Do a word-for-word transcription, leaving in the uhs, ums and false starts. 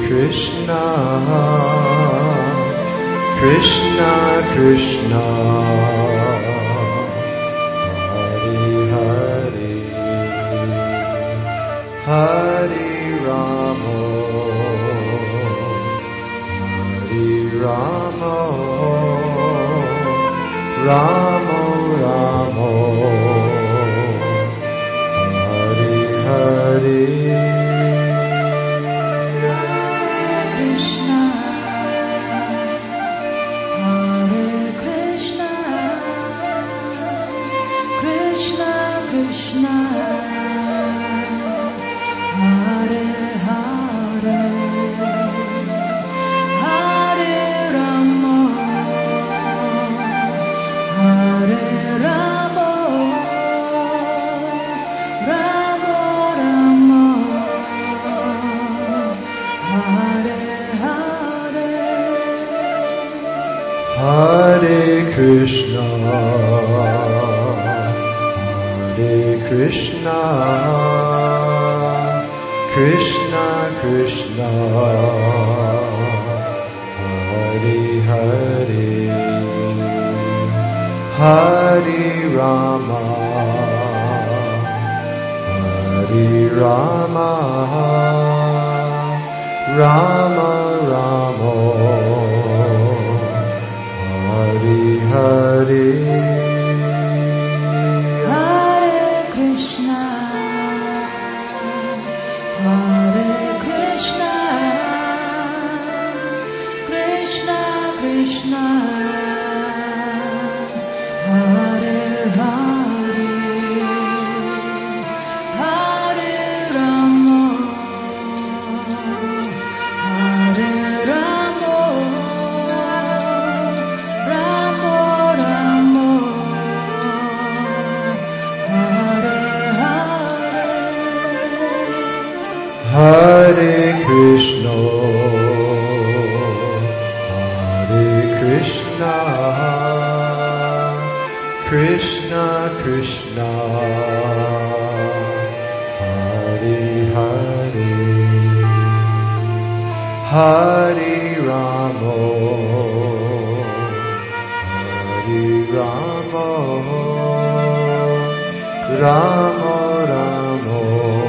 Krishna, Krishna Krishna, Hare Hare, Hare Rama, Hare Rama, Rama Rama, Hare Hare. Krishna, Hare Krishna, Krishna Krishna, Hare Hare, Hare Rama, Hare Rama, Rama Rama, Hare Hare Krishna, Hare Krishna, Krishna Krishna, Hare Hare, Hare Rama, Hare Rama, Rama Rama, Hare Hare. Hare Krishna, Hare Krishna, Krishna Krishna, Hare Hare, Hare Rama, Hare Rama, Rama Rama, Hare Hare. Hare Krishna, Hare Krishna, Krishna Krishna, Hare Hare, Hare Rama, Hare Rama, Rama Rama,